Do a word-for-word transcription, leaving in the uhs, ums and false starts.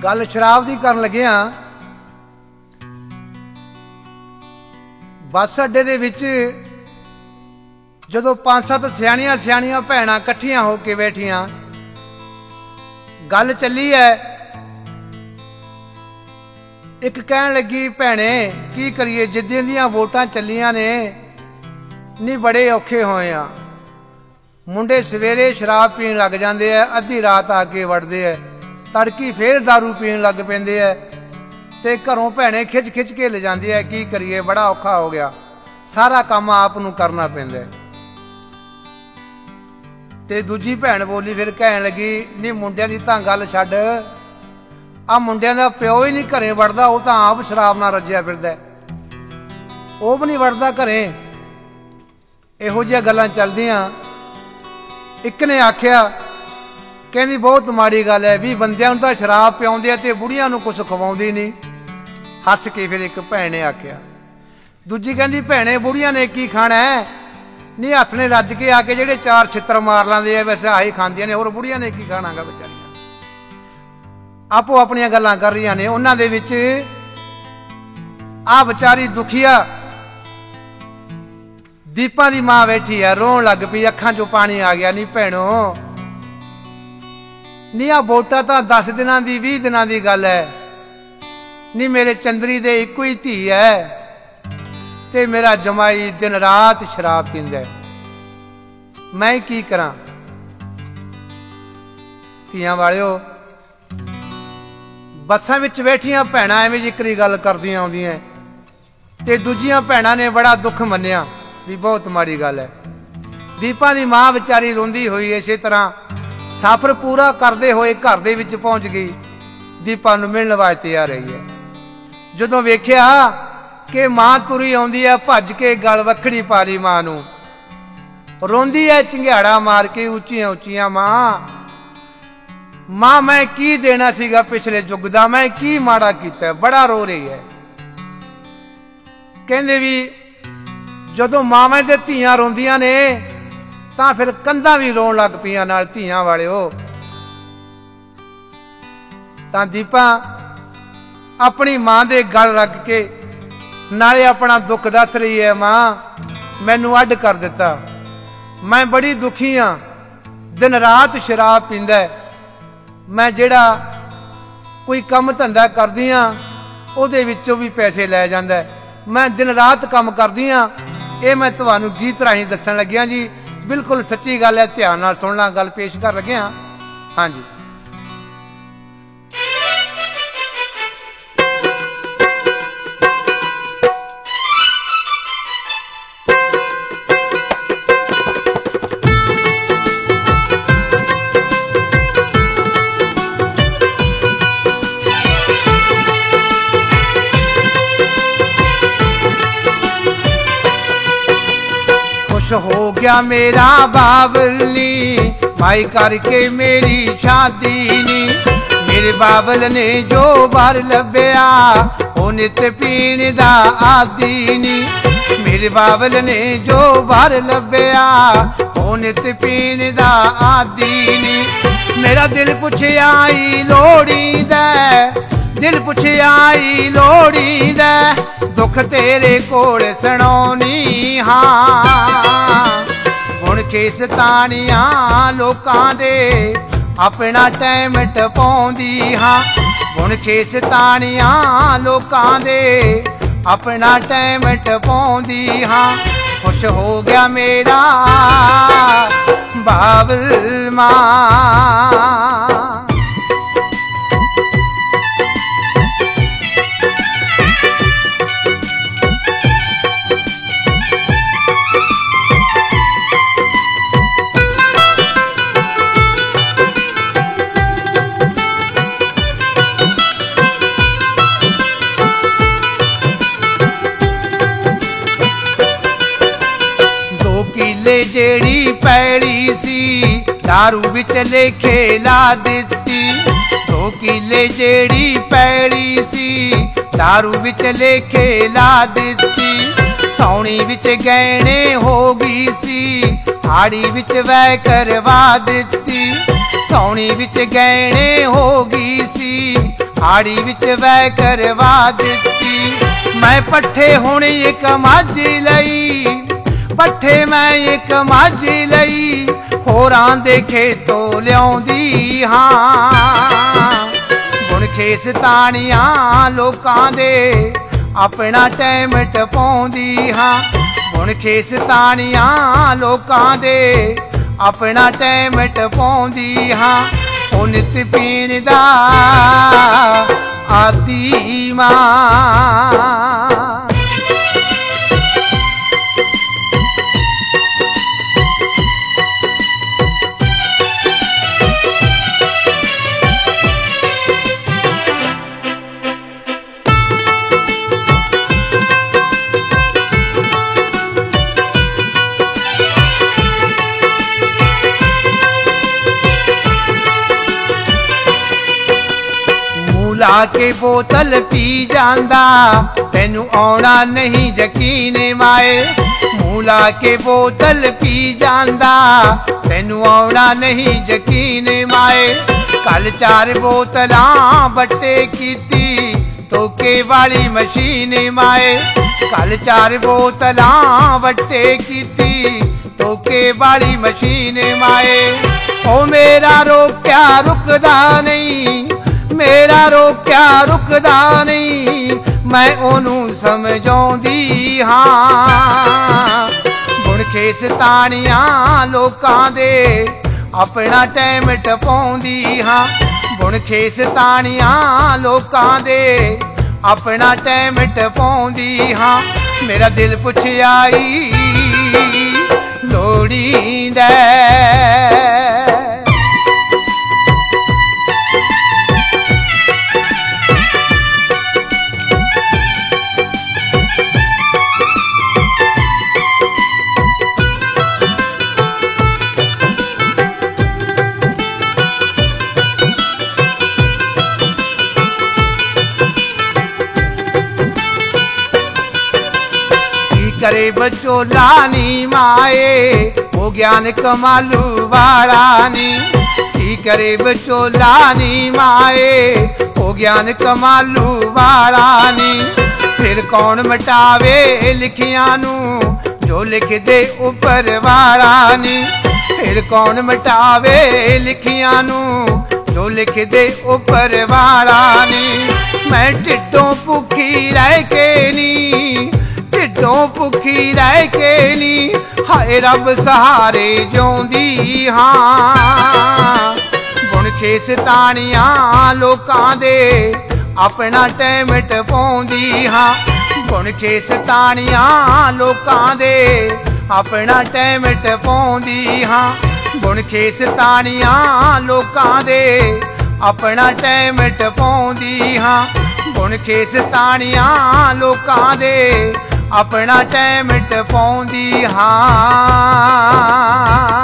गल शराब की करन लगे हाँ। बस अड्डे दे विच जदों पांच सत्त सियाणियां सियाणियां भैणां इकट्ठियां हो के बैठियां, गल चली है। एक कहन लगी, भैणे की करिए, जिद्दां दियां वोटां चलियां ने नी बड़े औखे होए आ। मुंडे सवेरे शराब पीण लग जाते हैं, अद्धी रात आके वड़ते है, तड़की फिर दारू पीण लग पेंदे है, ते घरों भैणे खिच खिच के ले जाती है। की करिए, बड़ा औखा हो गया, सारा काम आप नूं करना पैंदा है। ते दूजी भैन बोली, फिर कहन लगी, नी मुंडियां दी तां गल छड्ड, आ मुंडियां दा प्यो ही नहीं घरें वड़दा, वो तां आप शराब नाल रज्जिया फिरदा, वो भी नहीं वड़दा घरें। इहो जिहियां गल्लां चलदियां। एक ने आख्या, कहंदी बहुत माड़ी गल है भी बंदियां नूं तां शराब पिआउंदे आ ते बुढ़ियां नूं कुछ खवाउंदी नहीं। हस के फिर एक भैन ने आख्या। दूजी कहंदी, भैणे बुढ़ियां ने की खाना है, नहीं हत्थ ने रज के आके जेड़े चार छित्र मार लांदे आ, वैसे आही खांदियां ने, होर बुढ़ियां ने की खाना गा बेचारियां। आपो अपनियां गल्लां कर रहीआं ने। उन्हां दे विच आ बेचारी दुखिया दीपा दी मां बैठी है, रोन लग पई, अखां चों पानी आ गया। नी भैणो, नी आ वोटां तां दस दिनां दी बीह दिनां दी गल है, नी मेरे चंदरी दे इक्को ही धी है ते मेरा जमाई दिन रात शराब पींदा है, मैं की करां। धीआं वालिओ, बसां विच बैठियां भैणां एवें जिकरी गल करदियां आउंदियां ते दूजियां भैणां ने बड़ा दुख मन्निया भी बहुत माड़ी गल है। दीपा दी मां बेचारी रोंदी हुई इसे तरह सफर पूरा करते हुए घर दे विच पहुंच गई। दीपा नूं मिलण वास्ते आ रही है। जदों वेख्या कि मां तुरी आउंदी है, भज के गल वखड़ी पा लई मां नूं, रोंदी है झंगेड़ा मार के उच्चियां उच्चियां, मां मां मैं की देना सीगा पिछले जुग दा, मैं की माड़ा कीता, बड़ा रो रही है। कहंदे भी जदों मावां ते धीआं रोंदियां ने तां फिर कंधां भी रोन लग पईआं नाल। धीआं वालिओ, तां दीपा अपनी मां दे गल रख के नाले अपना दुख दस रही है। मां मैनू अड कर दिता, मैं बड़ी दुखी हाँ, दिन रात शराब पींदा है, मैं जेड़ा कोई कम धंधा करदी हाँ उहदे विचों भी पैसे लै जांदा है, मैं दिन रात काम करदी हाँ। ये मैं तुहानू गीत राही दसन लग्या जी, बिल्कुल सच्ची गल है, ध्यान नाल सुनना, गल पेश कर लगे हाँ। हाँ जी। हो गया मेरा बाबल नी, भाई करके मेरी शादी नी। मेरे बाबल ने जो बार लभ्या ओ नित पीण दा आदी नी। मेरे बाबल ने जो बार लभ्या ओ नित पीण दा आदी नी। मेरा दिल पुछे आई लोड़ी दा, दिल पुछे आई लोड़ी दा, दुख तेरे कोल सुनाउणी हाँ। हुण केस तानियां लोकां दे अपना टाइम टपाउंदी हाँ। हुण केस तानियां लोकां दे अपना टाइम टपाउंदी हाँ। खुश हो गया मेरा बाबल मां। जेड़ी पैड़ी सी दारू विच लेखे ला दिती। दो किले जेड़ी पैड़ी सी दारू विच लेखे ला दिती। सौनी विच गहने हो गई सी हाड़ी विच वह करवा दिती। सौनी विच गहने हो गई सी ਹਾੜੀ ਵਿੱਚ ਵੈ ਕਰਵਾ ਦਿੱਤੀ। ਮੈਂ ਪੱਠੇ ਹੁਣ ਇੱਕ ਮਾਝੀ ਲਈ, ਪੱਠੇ ਮੈਂ ਇੱਕ ਮਾਝੀ ਲਈ, ਹੋਰਾਂ ਦੇ ਖੇਤੋਂ ਲਿਆਉਂਦੀ ਹਾਂ। ਬੁਣ ਖੇਸ ਤਾਣੀਆਂ ਲੋਕਾਂ ਦੇ ਆਪਣਾ ਟਾਈਮ ਟਪਾਉਂਦੀ ਹਾਂ। ਬੁਣ ਖੇਸ ਤਾਣੀਆਂ ਲੋਕਾਂ ਦੇ ਆਪਣਾ ਟਾਈਮ ਟਪਾਉਂਦੀ ਹਾਂ। ਉਹ ਨਿਤ ਪੀਣ ਦਾ ਆਦੀ ਮਾਂ। ਲਾ ਕੇ ਬੋਤਲ ਪੀ ਜਾਂਦਾ, ਤੈਨੂੰ ਆਉਣਾ ਨਹੀਂ ਯਕੀਨ ਮਾਏ। ਮੂੰਹ ਲਾ ਕੇ ਬੋਤਲ ਪੀ ਜਾਂਦਾ, ਤੈਨੂੰ ਆਉਣਾ ਨਹੀਂ ਯਕੀਨ ਮਾਏ। ਕੱਲ ਚਾਰ ਬੋਤਲਾਂ ਬੱਟੇ ਕੀਤੀ, ਧੋਕੇ ਵਾਲੀ ਮਸ਼ੀਨ ਮਾਏ। ਕੱਲ ਚਾਰ ਬੋਤਲਾਂ ਬੱਟੇ ਕੀਤੀ, ਧੋਕੇ ਵਾਲੀ ਮਸ਼ੀਨ ਮਾਏ। ਉਹ ਮੇਰਾ ਰੋਕਿਆ ਰੁਕਦਾ ਨਹੀਂ, ਮੇਰਾ ਰੋਕਿਆ ਰੁਕਦਾ ਨਹੀਂ, ਮੈਂ ਉਹਨੂੰ ਸਮਝਾਉਂਦੀ ਹਾਂ। ਬੁਣ ਖੇਸ ਤਾਣੀਆਂ ਲੋਕਾਂ ਦੇ ਆਪਣਾ ਟਾਈਮ ਟਪਾਉਂਦੀ ਹਾਂ। ਬੁਣ ਖੇਸ ਤਾਣੀਆਂ ਲੋਕਾਂ ਦੇ ਆਪਣਾ ਟਾਈਮ ਟਪਾਉਂਦੀ ਹਾਂ। ਮੇਰਾ ਦਿਲ ਪੁੱਛ ਆਈ ਲੋੜੀਂਦਾ, करे बचोला नी माए, वो ज्ञान कमालू वाला नी। की करे बचोला नी माए, वो ज्ञान कमालू वाला नी। फिर कौन मिटावे लिखियां नू, जो लिख दे ऊपर वाला नी। फिर कौन मिटावे लिखियां नू, जो लिख दे ऊपर वाला नी। मैं ढिड्डों भुखी रह के नी, ढिड्डों भुखी रह के नी, हाय रब सहारे जिउंदी हां। बुण खेस ताणियां लोकां दे अपना टाइम टपाउंदी हां। बुण खेस ताणियां लोकां दे अपना टाइम टपाउंदी हां। बुण खेस ताणियां लोकां दे अपना टाइम टपाउंदी हां। बुण खेस ताणियां लोकां दे अपना टाइम टपाउंदी हां।